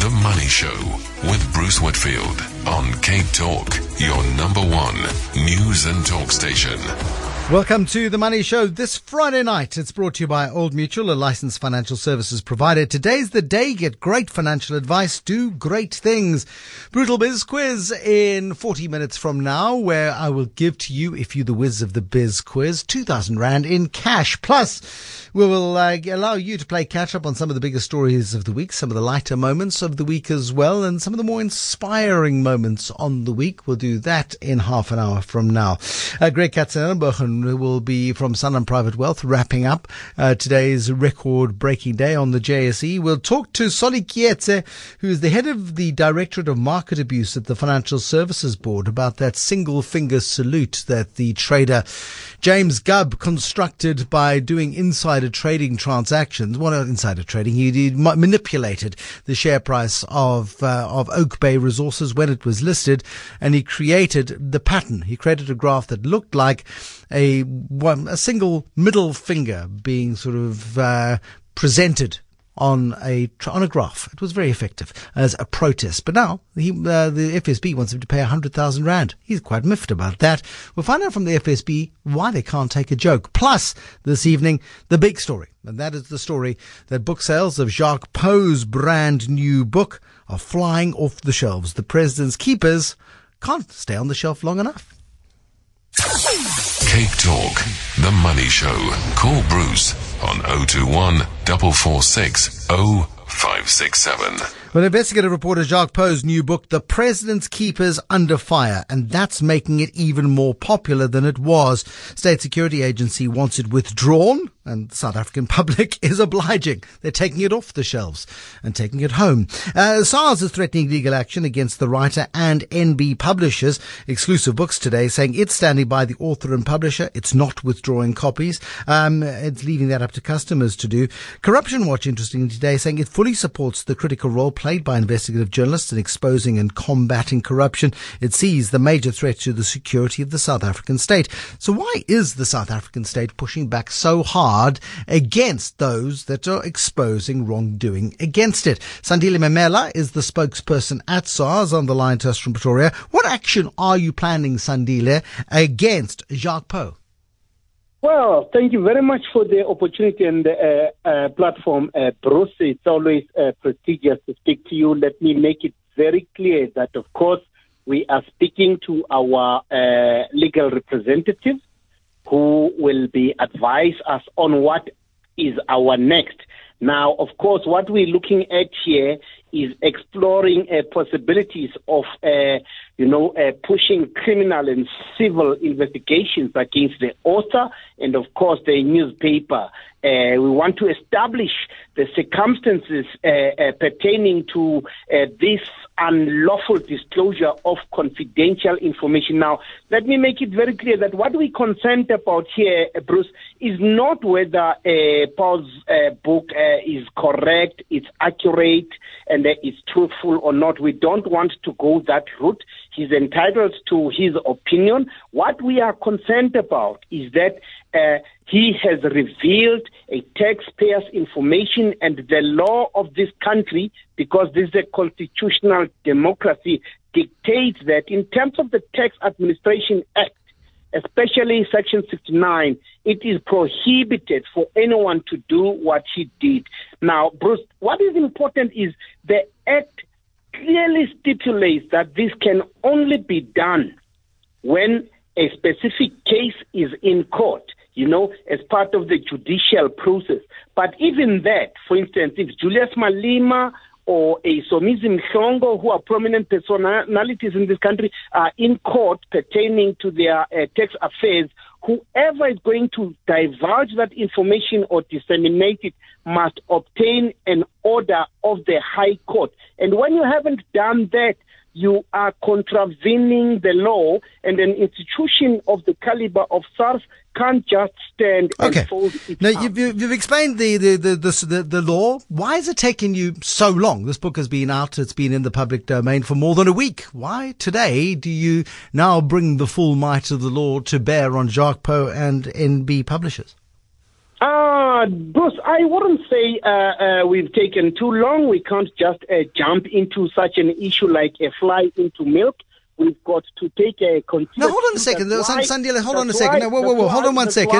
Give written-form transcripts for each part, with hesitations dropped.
The Money Show with Bruce Whitfield on Cape Talk, your number one news and talk station. Welcome to The Money Show this Friday night. It's brought to you by Old Mutual, a licensed financial services provider. Today's the day. Get great financial advice. Do great things. Brutal Biz Quiz in 40 minutes from now, where I will give to you, if you're the whiz of the Biz Quiz, 2,000 Rand in cash. Plus, we will allow you to play catch up on some of the biggest stories of the week, some of the lighter moments of the week as well, and some of the more inspiring moments on the week. We'll do that in half an hour from now. Greg Katzenellenberg will be from Sanlam Private Wealth, wrapping up today's record-breaking day on the JSE. We'll talk to Solly Kietse, who is the head of the Directorate of Market Abuse at the Financial Services Board, about that single-finger salute that the trader James Gubb constructed by doing insider trading transactions. Well, not insider trading. He manipulated the share price of Oak Bay Resources when it was listed, and he created the pattern. He created a graph that looked like a single middle finger being sort of presented on a graph. It was very effective as a protest. But now the FSB wants him to pay 100,000 Rand. He's quite miffed about that. We'll find out from the FSB why they can't take a joke. Plus, this evening, the big story. And that is the story that book sales of Jacques Pauw's brand new book are flying off the shelves. The president's keepers can't stay on the shelf long enough. Cape Talk, The Money Show. Call Bruce on 021 446 0567. Well, investigative reporter Jacques Pauw's new book, The President's Keepers Under Fire, and that's making it even more popular than it was. State Security Agency wants it withdrawn, and the South African public is obliging. They're taking it off the shelves and taking it home. SARS is threatening legal action against the writer and NB Publishers. Exclusive Books today saying it's standing by the author and publisher. It's not withdrawing copies. It's leaving that up to customers to do. Corruption Watch, interestingly today, saying it fully supports the critical role played by investigative journalists in exposing and combating corruption. It sees the major threat to the security of the South African state. So why is the South African state pushing back so hard against those that are exposing wrongdoing against it? Sandile Memela is the spokesperson at SARS on the line to us from Pretoria. What action are you planning, Sandile, against Jacques Pauw? Well, thank you very much for the opportunity and the platform, Bruce. It's always prestigious to speak to you. Let me make it very clear that, of course, we are speaking to our legal representatives who will be advise us on what is our next. Now, of course, what we're looking at here is exploring possibilities of, pushing criminal and civil investigations against the author and, of course, the newspaper. We want to establish the circumstances pertaining to this unlawful disclosure of confidential information. Now, let me make it very clear that what we concerned about here, Bruce, is not whether Pauw's book is correct, it's accurate, and it's truthful or not. We don't want to go that route. He's entitled to his opinion. What we are concerned about is that he has revealed a taxpayer's information, and the law of this country, because this is a constitutional democracy, dictates that in terms of the Tax Administration Act, especially Section 69, it is prohibited for anyone to do what he did. Now, Bruce, what is important is the Act clearly stipulates that this can only be done when a specific case is in court, as part of the judicial process. But even that, for instance, if Julius Malema or a Somizi Mhlongo, who are prominent personalities in this country, are in court pertaining to their tax affairs, whoever is going to divulge that information or disseminate it must obtain an order of the High Court. And when you haven't done that, you are contravening the law, and an institution of the caliber of SARS can't just stand and fold its Now, you've explained the law. Why has it taken you so long? This book has been out, it's been in the public domain for more than a week. Why today do you now bring the full might of the law to bear on Jacques Pauw and NB Publishers? Bruce, I wouldn't say we've taken too long. We can't just jump into such an issue like a fly into milk. We've got to take a consideration. No, hold on a second. Sandile, hold on a second. No, whoa. Hold on one second.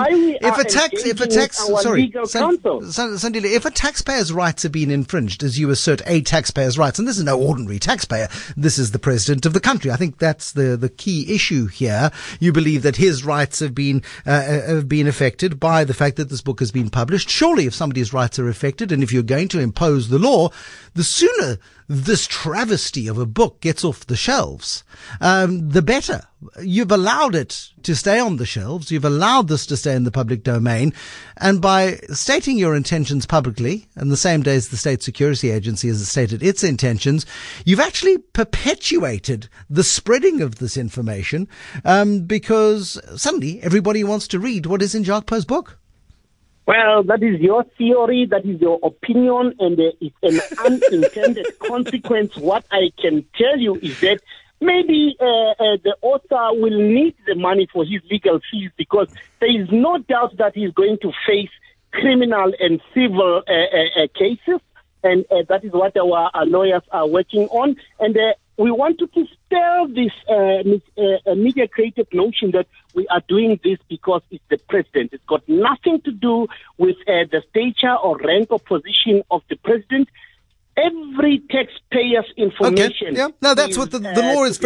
Sandile, if a taxpayer's rights are being infringed, as you assert a taxpayer's rights, and this is no ordinary taxpayer, this is the president of the country. I think that's the key issue here. You believe that his rights have been affected by the fact that this book has been published. Surely, if somebody's rights are affected, and if you're going to impose the law, the sooner this travesty of a book gets off the shelves, the better. You've allowed it to stay on the shelves. You've allowed this to stay in the public domain. And by stating your intentions publicly, and the same day as the State Security Agency has stated its intentions, you've actually perpetuated the spreading of this information, because suddenly everybody wants to read what is in Jacques Pauw's book. Well, that is your theory, that is your opinion, and it's an unintended consequence. What I can tell you is that maybe the author will need the money for his legal fees, because there is no doubt that he's going to face criminal and civil cases, and that is what our lawyers are working on. And we want to dispel this media-created notion that we are doing this because it's the president. It's got nothing to do with the stature or rank or position of the president. Every taxpayer's information. Okay. Yeah. No, that's what the law is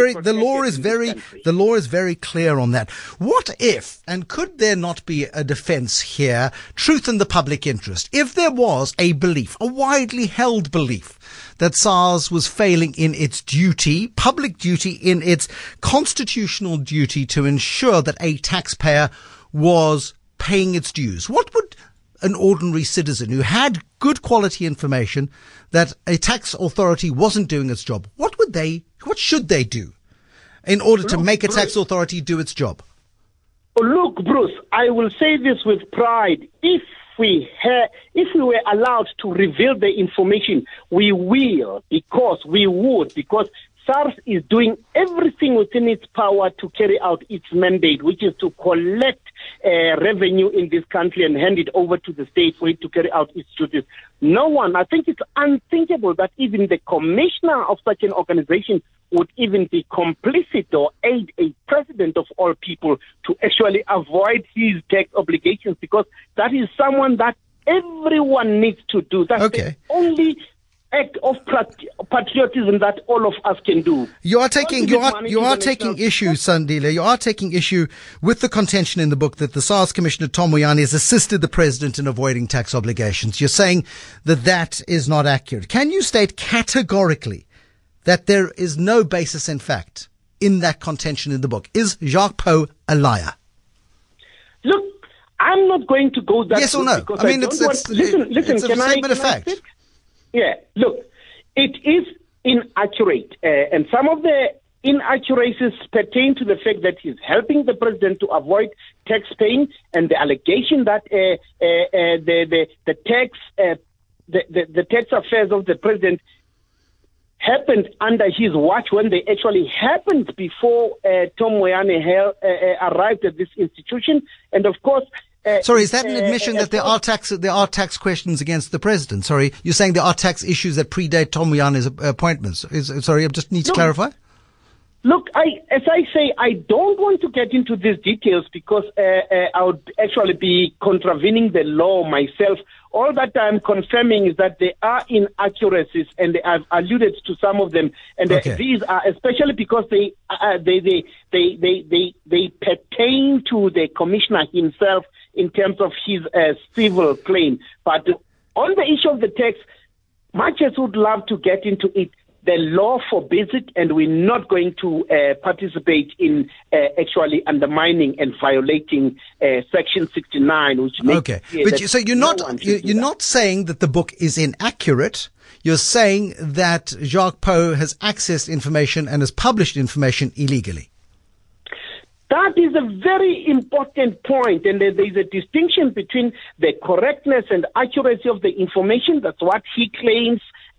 the law is very clear on that. What if, and could there not be a defense here, truth in the public interest? If there was a belief, a widely held belief, that SARS was failing in its duty, public duty, in its constitutional duty to ensure that a taxpayer was paying its dues, what would an ordinary citizen who had good quality information that a tax authority wasn't doing its job, what should they do in order to make a tax authority do its job? Look, Bruce, I will say this with pride. If we were allowed to reveal the information, we will, because SARS is doing everything within its power to carry out its mandate, which is to collect revenue in this country and hand it over to the state for it to carry out its duties. No one, I think it's unthinkable that even the commissioner of such an organization would even be complicit or aid a president of all people to actually avoid his tax obligations, because that is someone that everyone needs to do. That's the only act of patriotism that all of us can do. You are taking issue, Sandile. You are taking issue with the contention in the book that the SARS Commissioner Tom Moyane has assisted the president in avoiding tax obligations. You're saying that is not accurate. Can you state categorically that there is no basis in fact in that contention in the book? Is Jacques Pauw a liar? Look, I'm not going to go that. Yes or no? I mean, it's a statement of fact. Yeah, look, it is inaccurate, and some of the inaccuracies pertain to the fact that he's helping the president to avoid tax paying, and the allegation that the tax affairs of the president happened under his watch, when they actually happened before Tom Moyane arrived at this institution, and of course. Sorry, is that an admission that there are tax questions against the president? Sorry, you're saying there are tax issues that predate Tom Moyane's appointments. Sorry, I just need to clarify. Look, as I say, I don't want to get into these details because I would actually be contravening the law myself. All that I'm confirming is that there are inaccuracies, and I've alluded to some of them. And these are especially because they pertain to the commissioner himself in terms of his civil claim. But on the issue of the tax, much as would love to get into it, the law forbids it, and we're not going to participate in actually undermining and violating Section 69, which makes so you're not saying that the book is inaccurate. You're saying that Jacques Pauw has accessed information and has published information illegally. That is a very important point, and there is a distinction between the correctness and accuracy of the information. That's what he claims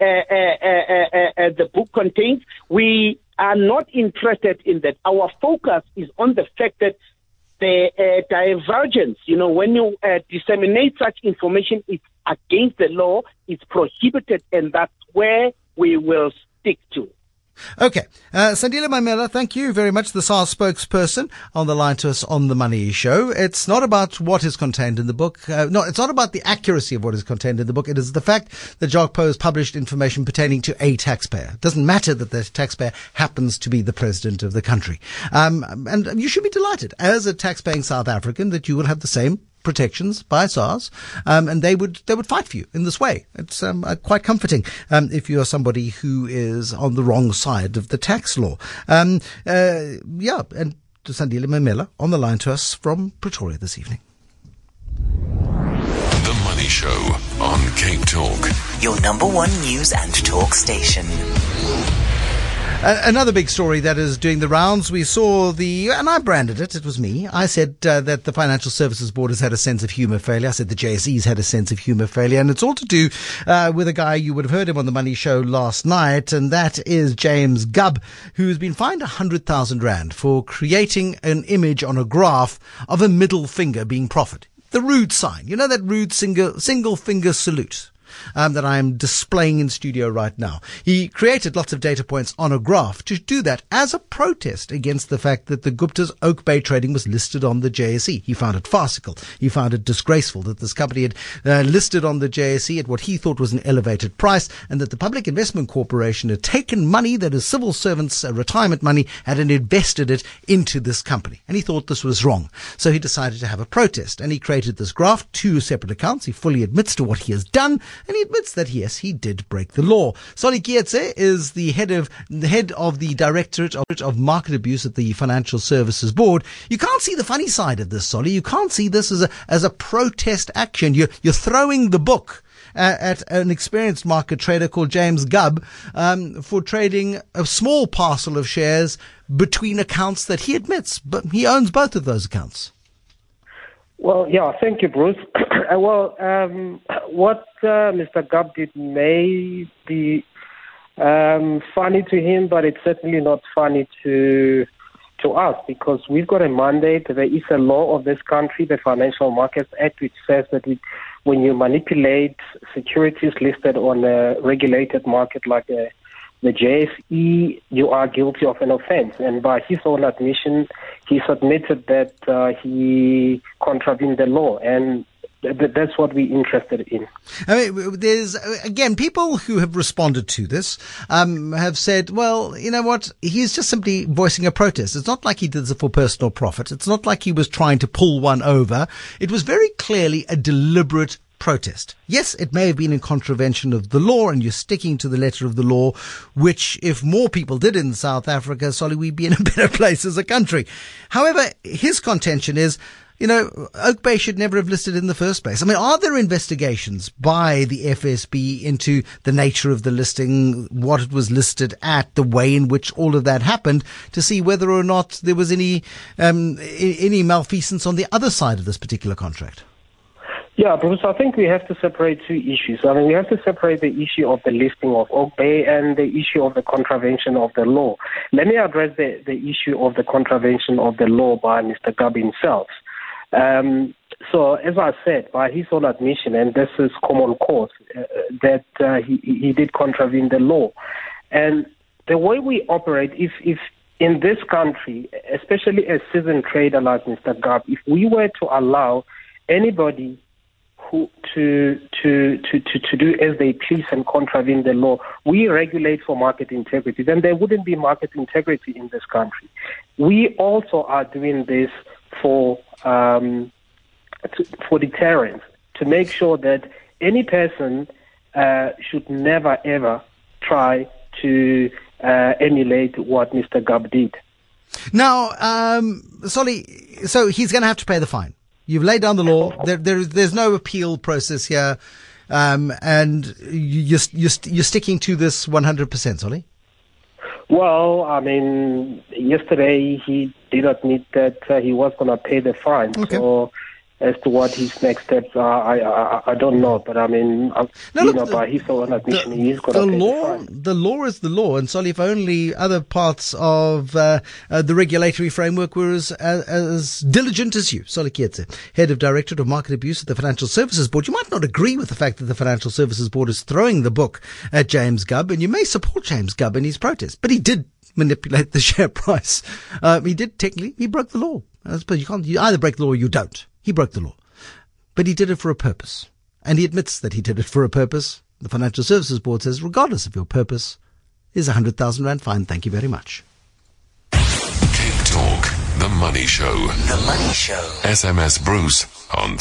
the book contains. We are not interested in that. Our focus is on the fact that the divergence. When you disseminate such information, it's against the law, it's prohibited, and that's where we will stick to. Okay. Sandile Mamela, thank you very much, the SARS spokesperson on the line to us on The Money Show. It's not about what is contained in the book. No, it's not about the accuracy of what is contained in the book. It is the fact that Jacques Pauw has published information pertaining to a taxpayer. It doesn't matter that the taxpayer happens to be the president of the country. And you should be delighted as a taxpaying South African that you will have the same protections by SARS, and they would fight for you in this way. It's quite comforting if you are somebody who is on the wrong side of the tax law. And Sandile Mamela on the line to us from Pretoria this evening. The Money Show on Cape Talk. Your number one news and talk station. Another big story that is doing the rounds. We saw and I branded it. It was me. I said that the Financial Services Board has had a sense of humour failure. I said the JSE's had a sense of humour failure. And it's all to do with a guy, you would have heard him on The Money Show last night, and that is James Gubb, who's been fined 100,000 Rand for creating an image on a graph of a middle finger being proffered. The rude sign. You know that rude single finger salute that I'm displaying in studio right now. He created lots of data points on a graph to do that as a protest against the fact that the Gupta's Oak Bay Trading was listed on the JSE. He found it farcical. He found it disgraceful that this company had listed on the JSE at what he thought was an elevated price, and that the Public Investment Corporation had taken money that is civil servants' retirement money and had invested it into this company. And he thought this was wrong. So he decided to have a protest, and he created this graph, 2 separate accounts. He fully admits to what he has done, and he admits that, yes, he did break the law. Solly Kietse is the head of the Directorate of Market Abuse at the Financial Services Board. You can't see the funny side of this, Solly. You can't see this as a protest action. You're throwing the book at an experienced market trader called James Gubb for trading a small parcel of shares between accounts that he admits, but he owns both of those accounts. Well, yeah, thank you, Bruce. What Mr. Gubb did may be funny to him, but it's certainly not funny to us, because we've got a mandate. There is a law of this country, the Financial Markets Act, which says that when you manipulate securities listed on a regulated market like the JSE, you are guilty of an offense. And by his own admission, he's admitted that he contravened the law. And that's what we're interested in. I mean, there's, again, people who have responded to this have said, well, you know what, he's just simply voicing a protest. It's not like he did this for personal profit. It's not like he was trying to pull one over. It was very clearly a deliberate protest. Yes, it may have been in contravention of the law, and you're sticking to the letter of the law, which if more people did in South Africa, Solly, we'd be in a better place as a country. However, his contention is, you know, Oak Bay should never have listed in the first place. I mean, are there investigations by the FSB into the nature of the listing, what it was listed at, the way in which all of that happened, to see whether or not there was any malfeasance on the other side of this particular contract? Yeah, Bruce, I think we have to separate two issues. I mean, we have to separate the issue of the listing of Oak Bay and the issue of the contravention of the law. Let me address the issue of the contravention of the law by Mr. Gubb himself. So, as I said, by his own admission, and this is common cause, that he did contravene the law. And the way we operate, if in this country, especially a seasoned trader like Mr. Gubb, if we were to allow anybody to do as they please and contravene the law, we regulate for market integrity, then there wouldn't be market integrity in this country. We also are doing this for deterrence, to make sure that any person should never ever try to emulate what Mr. Gubb did. Now, Solly, so he's going to have to pay the fine. You've laid down the law. There's no appeal process here, and you're sticking to this 100%, Solly? Well, I mean, yesterday he did admit that he was going to pay the fine. Okay. So as to what his next steps are, I don't know. But I mean, by his own admission, he is going to pay the fine. The law is the law, and Solly, if only other parts of the regulatory framework were as diligent as you. Solly Kietse, Head of Directorate of Market Abuse at the Financial Services Board. You might not agree with the fact that the Financial Services Board is throwing the book at James Gubb, and you may support James Gubb in his protest, but he did manipulate the share price. He broke the law. I suppose you either break the law or you don't. He broke the law. But he did it for a purpose. And he admits that he did it for a purpose. The Financial Services Board says, regardless of your purpose, is 100,000 Rand fine. Thank you very much. Cape Talk, The Money Show. The Money Show. SMS Bruce on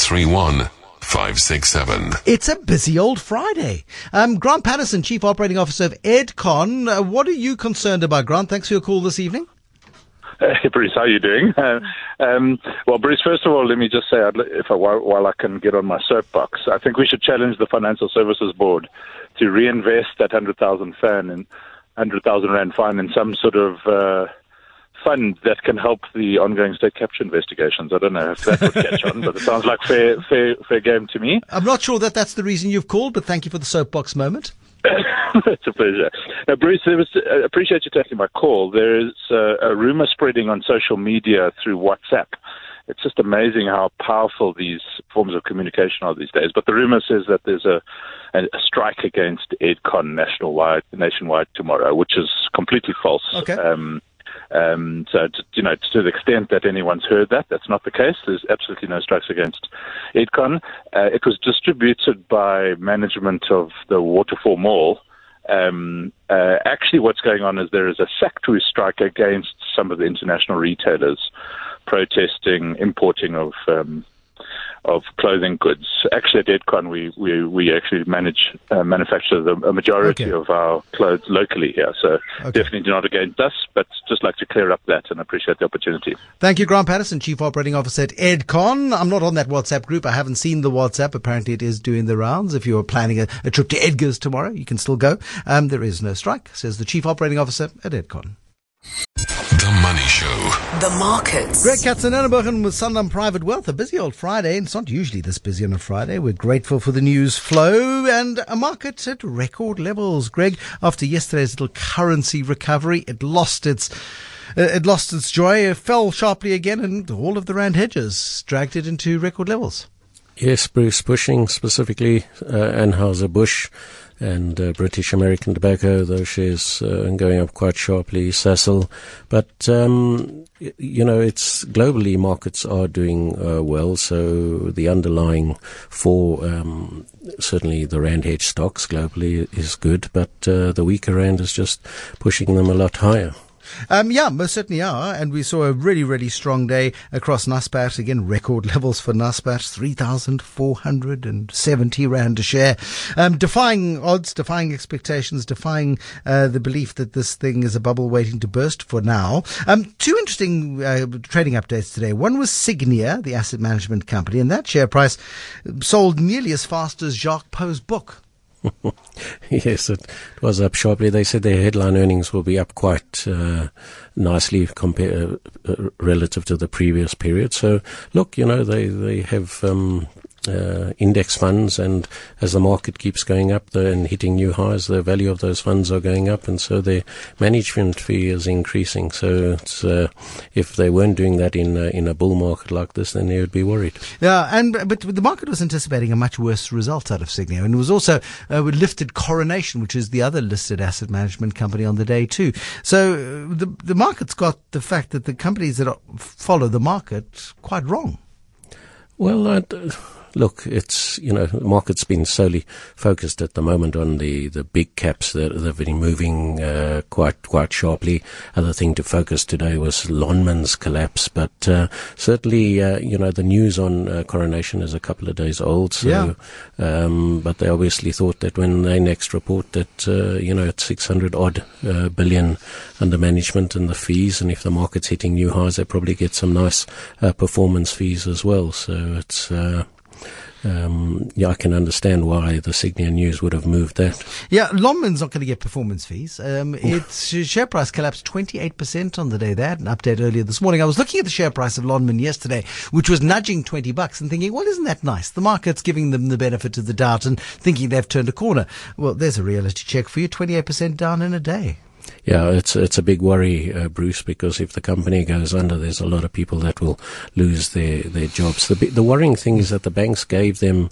31567. It's a busy old Friday. Grant Patterson, Chief Operating Officer of Edcon. What are you concerned about, Grant? Thanks for your call this evening. Hey, Bruce, how are you doing? Well, Bruce, first of all, let me just say, while I can get on my soapbox, I think we should challenge the Financial Services Board to reinvest that 100,000 Rand fine in some sort of fund that can help the ongoing state capture investigations. I don't know if that would catch on, but it sounds like fair game to me. I'm not sure that that's the reason you've called, but thank you for the soapbox moment. It's a pleasure. Now, Bruce, I appreciate you taking my call. There is a rumor spreading on social media through WhatsApp. It's just amazing how powerful these forms of communication are these days. But the rumor says that there's a strike against Edcon nationwide tomorrow, which is completely false. Okay. So, to the extent that anyone's heard that, that's not the case. There's absolutely no strikes against Edcon. It was distributed by management of the Waterfall Mall. Actually, what's going on is there is a SACTU strike against some of the international retailers protesting importing of clothing goods. Actually, at Edcon, we actually manufacture a majority of our clothes locally here. So definitely not against us, but just like to clear up that and appreciate the opportunity. Thank you, Grant Patterson, Chief Operating Officer at Edcon. I'm not on that WhatsApp group. I haven't seen the WhatsApp. Apparently, it is doing the rounds. If you're planning a trip to Edgar's tomorrow, you can still go. There is no strike, says the Chief Operating Officer at Edcon. The Money Show. The markets. Greg Katzenellenbergen with Sanlam Private Wealth. A busy old Friday, and it's not usually this busy on a Friday. We're grateful for the news flow and a market at record levels. Greg, after yesterday's little currency recovery, it lost its joy. It fell sharply again, and all of the Rand hedges dragged it into record levels. Yes, Bruce, pushing specifically Anheuser-Busch and British American Tobacco, those shares going up quite sharply, Sasol. But, it's globally markets are doing well, so the underlying for certainly the Rand hedge stocks globally is good, but the weaker Rand is just pushing them a lot higher. Most certainly are. And we saw a really, really strong day across Naspers. Again, record levels for Naspers, 3,470 Rand a share. Defying odds, defying expectations, defying the belief that this thing is a bubble waiting to burst for now. Two interesting trading updates today. One was Signia, the asset management company, and that share price sold nearly as fast as Jacques Pauw's book. Yes, it was up sharply. They said their headline earnings will be up quite nicely relative to the previous period. So, look, they have index funds, and as the market keeps going up and hitting new highs, the value of those funds are going up, and so their management fee is increasing. So it's, if they weren't doing that in a bull market like this, then they would be worried. Yeah, but the market was anticipating a much worse result out of Signia, and it was also lifted Coronation, which is the other listed asset management company on the day too. So the market's got the fact that the companies that follow the market quite wrong. Well, look, it's, the market's been solely focused at the moment on the big caps that have been moving quite sharply. Other thing to focus today was Lonmin's collapse, but certainly, the news on Coronation is a couple of days old. So, but they obviously thought that when they next report that, it's 600 odd billion under management and the fees, and if the market's hitting new highs, they probably get some nice performance fees as well. So it's I can understand why the Signia News would have moved that. Yeah, Lonmin's not going to get performance fees. Its share price collapsed 28% on the day. They had an update earlier this morning. I was looking at the share price of Lonmin yesterday, which was nudging $20 and thinking, well, isn't that nice? The market's giving them the benefit of the doubt and thinking they've turned a corner. Well, there's a reality check for you, 28% down in a day. Yeah, it's a big worry, Bruce, because if the company goes under, there's a lot of people that will lose their jobs. The worrying thing is that the banks gave them,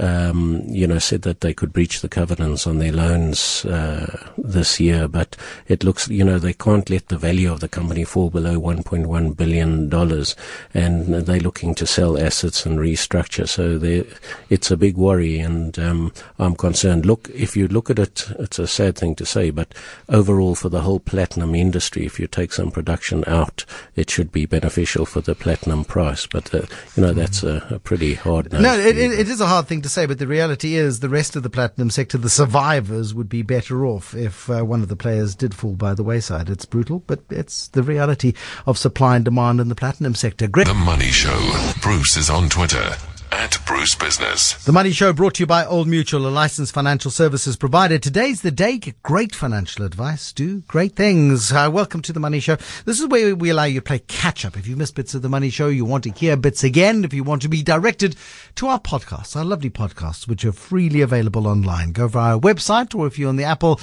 said that they could breach the covenants on their loans this year, but it looks, they can't let the value of the company fall below $1.1 billion, and they're looking to sell assets and restructure. So it's a big worry, and I'm concerned. Look, if you look at it, it's a sad thing to say, but overall for the whole platinum industry, if you take some production out, it should be beneficial for the platinum price. But, that's a pretty hard note. No, it is a hard thing to say, but the reality is the rest of the platinum sector, the survivors, would be better off if one of the players did fall by the wayside. It's brutal, but it's the reality of supply and demand in the platinum sector. The Money Show. Bruce is on Twitter. @BruceBusiness. The Money Show brought to you by Old Mutual, a licensed financial services provider. Today's the day. Get great financial advice. Do great things. Welcome to The Money Show. This is where we allow you to play catch-up. If you missed bits of The Money Show, you want to hear bits again, if you want to be directed to our podcasts, our lovely podcasts, which are freely available online. Go via our website, or if you're on the Apple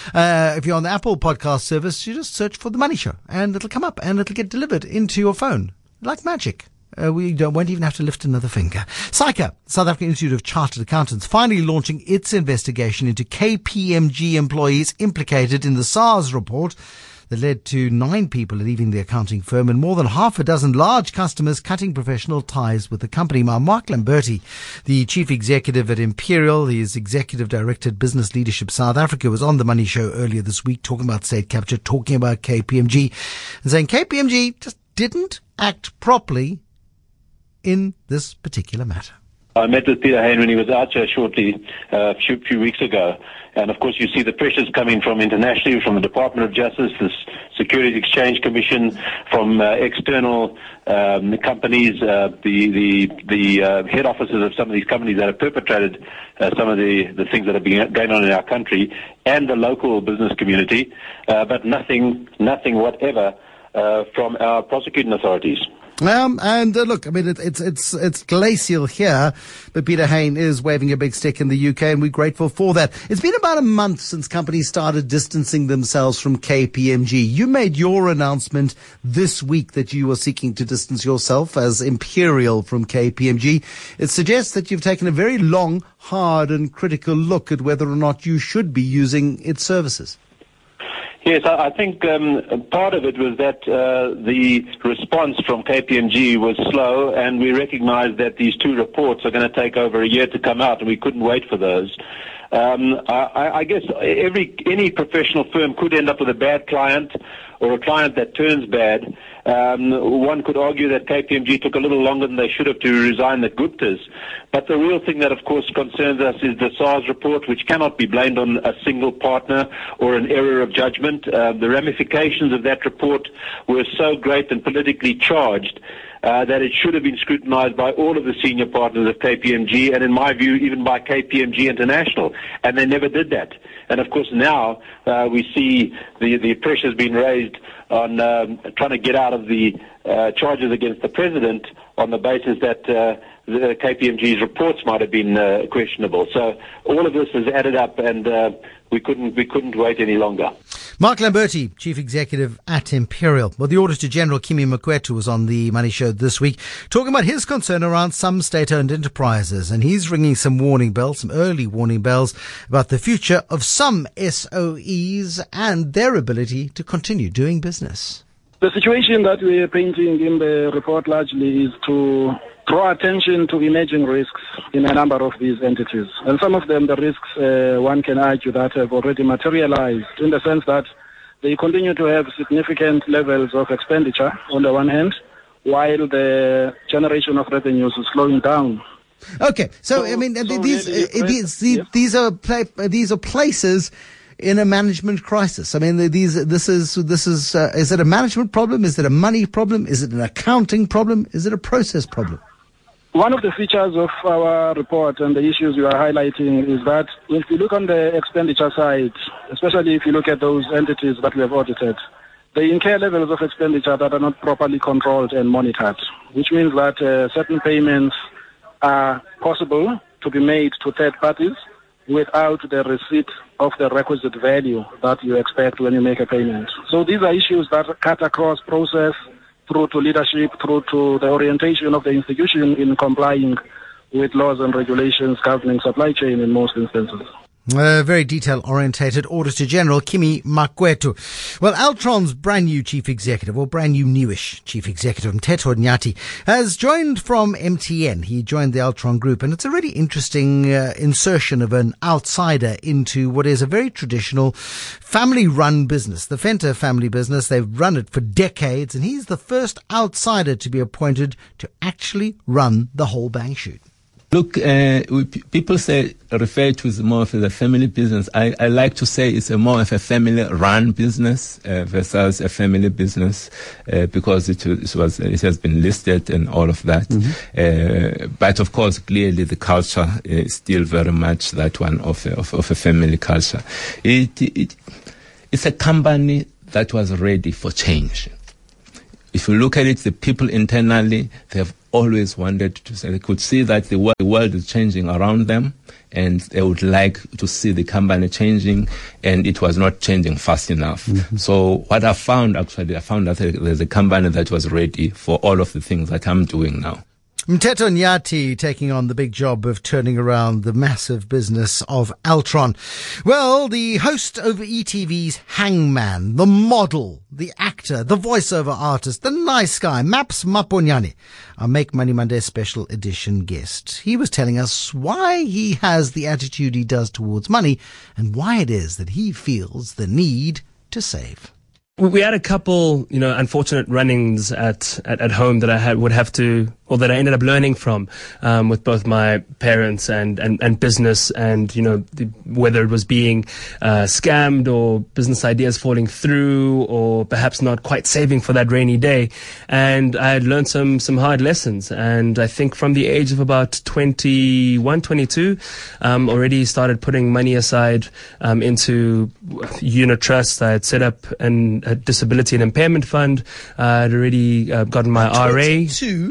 podcast service, you just search for The Money Show, and it'll come up, and it'll get delivered into your phone like magic. We won't even have to lift another finger. SAICA, South African Institute of Chartered Accountants, finally launching its investigation into KPMG employees implicated in the SARS report that led to 9 people leaving the accounting firm and more than half a dozen large customers cutting professional ties with the company. Mark Lamberti, the chief executive at Imperial, his executive director at Business Leadership South Africa, was on The Money Show earlier this week talking about state capture, talking about KPMG, and saying KPMG just didn't act properly in this particular matter. I met with Peter Hain when he was out here shortly, a few weeks ago. And of course you see the pressures coming from internationally, from the Department of Justice, the Securities Exchange Commission, from external companies, the head offices of some of these companies that have perpetrated some of the things that have been going on in our country, and the local business community, but nothing whatever from our prosecuting authorities. Look, I mean, it's glacial here, but Peter Hain is waving a big stick in the UK, and we're grateful for that. It's been about a month since companies started distancing themselves from KPMG. You made your announcement this week that you were seeking to distance yourself as Imperial from KPMG. It suggests that you've taken a very long, hard, and critical look at whether or not you should be using its services. Yes, I think part of it was that the response from KPMG was slow, and we recognized that these 2 reports are going to take over a year to come out, and we couldn't wait for those. I guess any professional firm could end up with a bad client or a client that turns bad. One could argue that KPMG took a little longer than they should have to resign the Guptas. But the real thing that, of course, concerns us is the SARS report, which cannot be blamed on a single partner or an error of judgment. The ramifications of that report were so great and politically charged that it should have been scrutinized by all of the senior partners of KPMG, and in my view, even by KPMG International. And they never did that. And of course now we see the pressure's been raised on trying to get out of the charges against the president on the basis that the KPMG's reports might have been questionable. So all of this has added up, and we couldn't wait any longer. Mark Lamberti, Chief Executive at Imperial. Well, the Auditor General, Kimi Makwetu, was on the Money Show this week talking about his concern around some state-owned enterprises, and he's ringing some warning bells, some early warning bells about the future of some SOEs and their ability to continue doing business. The situation that we are painting in the report largely is to draw attention to emerging risks in a number of these entities. And some of them, the risks, one can argue that have already materialized in the sense that they continue to have significant levels of expenditure on the one hand, while the generation of revenues is slowing down. Okay, so I mean, these are places in a management crisis. I mean, is it a management problem? Is it a money problem? Is it an accounting problem? Is it a process problem? One of the features of our report and the issues we are highlighting is that if you look on the expenditure side, especially if you look at those entities that we have audited, they incur levels of expenditure that are not properly controlled and monitored, which means that certain payments are possible to be made to third parties without the receipt of the requisite value that you expect when you make a payment. So these are issues that cut across process, through to leadership, through to the orientation of the institution in complying with laws and regulations governing supply chain in most instances. Very detail-orientated Auditor General Kimi Makwetu. Well, Altron's brand new chief executive, or brand new newish chief executive, Mteto Nyati, has joined from MTN. He joined the Altron Group, and it's a really interesting insertion of an outsider into what is a very traditional family-run business, the Venter family business. They've run it for decades, and he's the first outsider to be appointed to actually run the whole bang shoot. Look, people refer to it as more of a family business. I like to say it's more of a family-run business versus a family business because it has been listed and all of that. Mm-hmm. But of course, clearly the culture is still very much that one of a family culture. It's a company that was ready for change. If you look at it, the people internally, they have always wanted to say, they could see that the world is changing around them and they would like to see the company changing, and it was not changing fast enough. Mm-hmm. So what I found that there's a company that was ready for all of the things that I'm doing now. Mteto Nyati taking on the big job of turning around the massive business of Altron. Well, the host of ETV's Hangman, the model, the actor, the voiceover artist, the nice guy, Maps Maponyane, our Make Money Monday special edition guest. He was telling us why he has the attitude he does towards money and why it is that he feels the need to save. We had a couple, unfortunate run-ins at home that that I ended up learning from, with both my parents and business, and, whether it was being, scammed or business ideas falling through or perhaps not quite saving for that rainy day. And I had learned some hard lessons. And I think from the age of about 21, 22, already started putting money aside, into unit trusts. I had set up a disability and impairment fund. I'd already gotten my RA.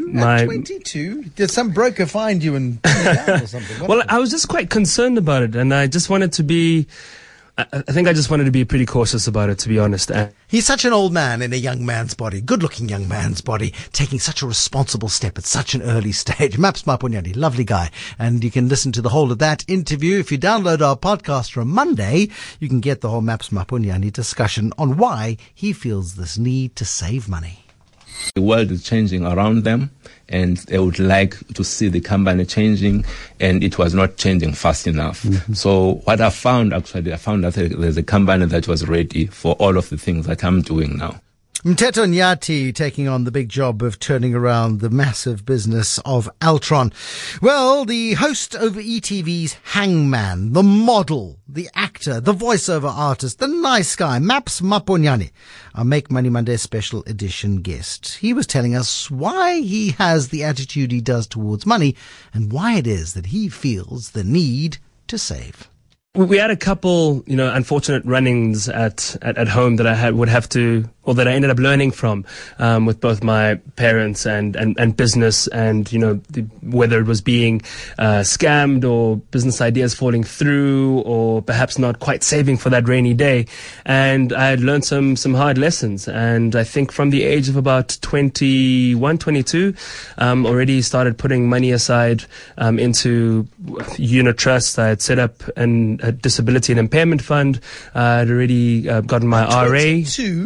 22? Did some broker find you and pin you down or something? Well, I was just quite concerned about it, and I just wanted to be... I think I just wanted to be pretty cautious about it, to be honest. He's such an old man in a young man's body, good-looking young man's body, taking such a responsible step at such an early stage. Maps Maponyane, lovely guy. And you can listen to the whole of that interview. If you download our podcast from Monday, you can get the whole Maps Maponyane discussion on why he feels this need to save money. The world is changing around them, and they would like to see the company changing, and it was not changing fast enough. Mm-hmm. So what I found that there's a company that was ready for all of the things that I'm doing now. Mteto Nyati taking on the big job of turning around the massive business of Altron. Well, the host of ETV's Hangman, the model, the actor, the voiceover artist, the nice guy, Maps Maponyane, our Make Money Monday special edition guest. He was telling us why he has the attitude he does towards money and why it is that he feels the need to save. We had a couple, unfortunate run-ins at home that I ended up learning from, with both my parents and business, and, whether it was being, scammed or business ideas falling through or perhaps not quite saving for that rainy day. And I had learned some hard lessons. And I think from the age of about 21, 22, already started putting money aside, into unit trusts. I had set up a disability and impairment fund. I'd already gotten my RA.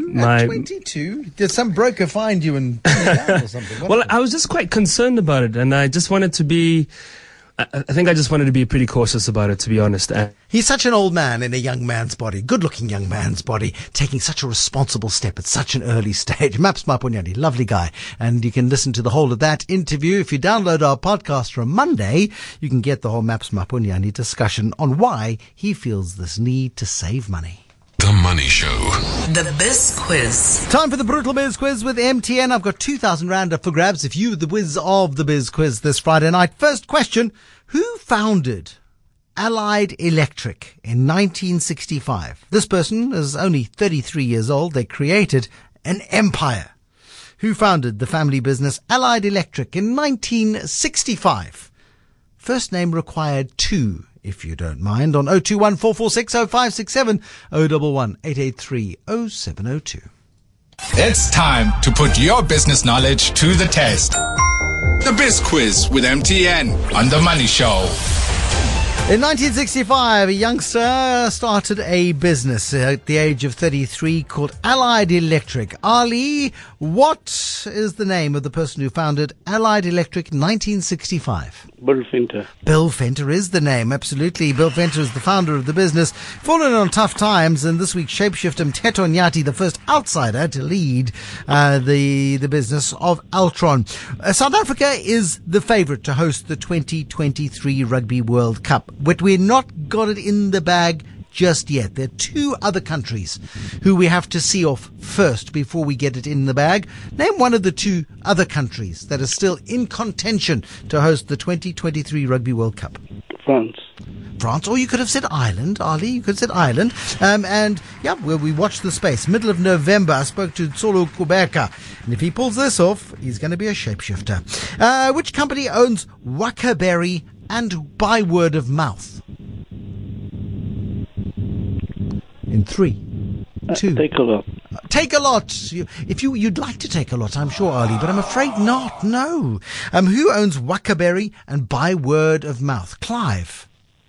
22? Did some broker find you and pin you down or something? Well, I was just quite concerned about it, and I just wanted to be... I think I just wanted to be pretty cautious about it, to be honest. He's such an old man in a young man's body, good-looking young man's body, taking such a responsible step at such an early stage. Maps Maponyane, lovely guy. And you can listen to the whole of that interview. If you download our podcast from Monday, you can get the whole Maps Maponyane discussion on why he feels this need to save money. The Money Show. The Biz Quiz. Time for the Brutal Biz Quiz with MTN. I've got 2,000 Rand up for grabs if you're the whiz of the Biz Quiz this Friday night. First question, who founded Allied Electric in 1965? This person is only 33 years old. They created an empire. Who founded the family business Allied Electric in 1965? First name required 2, if you don't mind, on 021 446 0567 011 883 0702. It's time to put your business knowledge to the test. The Biz Quiz with MTN on The Money Show. In 1965, a youngster started a business at the age of 33 called Allied Electric. Ali, what is the name of the person who founded Allied Electric in 1965? Bill Venter. Bill Venter is the name, absolutely. Bill Venter is the founder of the business. Fallen on tough times, and this week shapeshifter Mteto Nyati, the first outsider to lead the business of Altron. South Africa is the favourite to host the 2023 Rugby World Cup, but we're not got it in the bag just yet. There are 2 other countries who we have to see off first before we get it in the bag. Name one of the 2 other countries that are still in contention to host the 2023 Rugby World Cup. France, or you could have said Ireland, Ali. You could have said Ireland. Well, we watch the space. Middle of November, I spoke to Tsolo Kubeka, and if he pulls this off, he's going to be a shapeshifter. Which company owns Wakaberry and By Word of Mouth? In 3, 2. Take a lot. Take a lot. You'd like to take a lot, I'm sure, Ali, but I'm afraid not. No. Who owns Wakaberry and By Word of Mouth? Clive.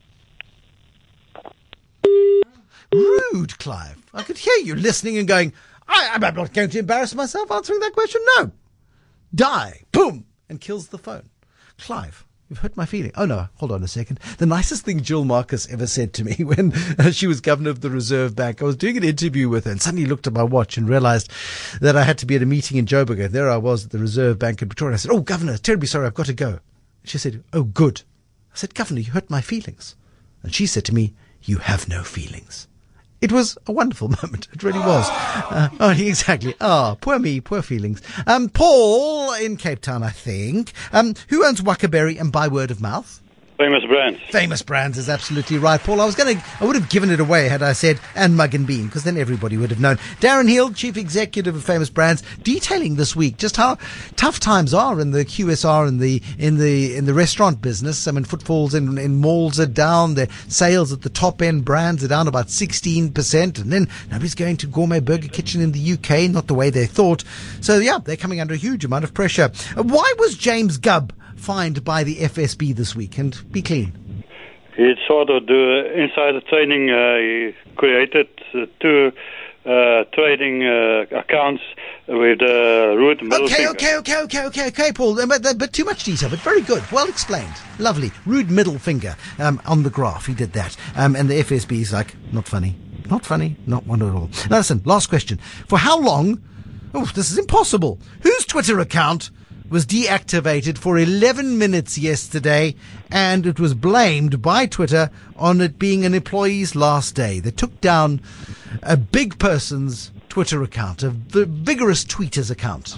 Rude, Clive. I could hear you listening and going, I'm not going to embarrass myself answering that question. No. Die. Boom. And kills the phone. Clive. You've hurt my feeling. Oh, no, hold on a second. The nicest thing Jill Marcus ever said to me when she was governor of the Reserve Bank, I was doing an interview with her and suddenly looked at my watch and realized that I had to be at a meeting in Joburg. There I was at the Reserve Bank in Pretoria. I said, "Oh, Governor, terribly sorry, I've got to go." She said, "Oh, good." I said, "Governor, you hurt my feelings." And she said to me, "You have no feelings." It was a wonderful moment. It really was. Exactly. Poor me, poor feelings. Paul in Cape Town, I think. Who owns Wakaberry and By Word of Mouth? Famous Brands. Famous Brands is absolutely right, Paul. I would have given it away had I said and Mug and Bean, because then everybody would have known. Darren Hill, Chief Executive of Famous Brands, detailing this week just how tough times are in the QSR and in the restaurant business. I mean, footfalls in malls are down. Their sales at the top end brands are down about 16%, and then nobody's going to Gourmet Burger Kitchen in the UK, not the way they thought. So yeah, they're coming under a huge amount of pressure. Why was James Gubb fined by the FSB this week? And be clean. He sort of the insider trading. He created 2 trading accounts with root and middle finger. Okay, Paul. But too much detail, but very good. Well explained. Lovely. Rude middle finger on the graph. He did that. And the FSB is like, not funny. Not funny. Not one at all. Now listen, last question. For how long? Oh, this is impossible. Whose Twitter account was deactivated for 11 minutes yesterday, and it was blamed by Twitter on it being an employee's last day. They took down a big person's Twitter account, a vigorous tweeter's account.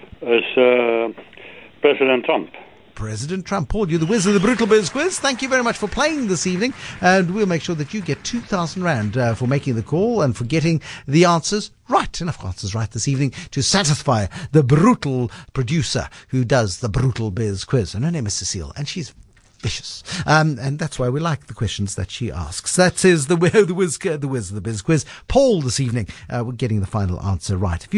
It's President Trump. President Trump. Paul, you're the whiz of the Brutal Biz Quiz. Thank you very much for playing this evening, and we'll make sure that you get 2,000 Rand for making the call and for getting the answers right, enough answers right this evening to satisfy the brutal producer who does the Brutal Biz Quiz. And her name is Cecile, and she's vicious. And that's why we like the questions that she asks. That is the whiz of the Biz Quiz. Paul this evening, we're getting the final answer right.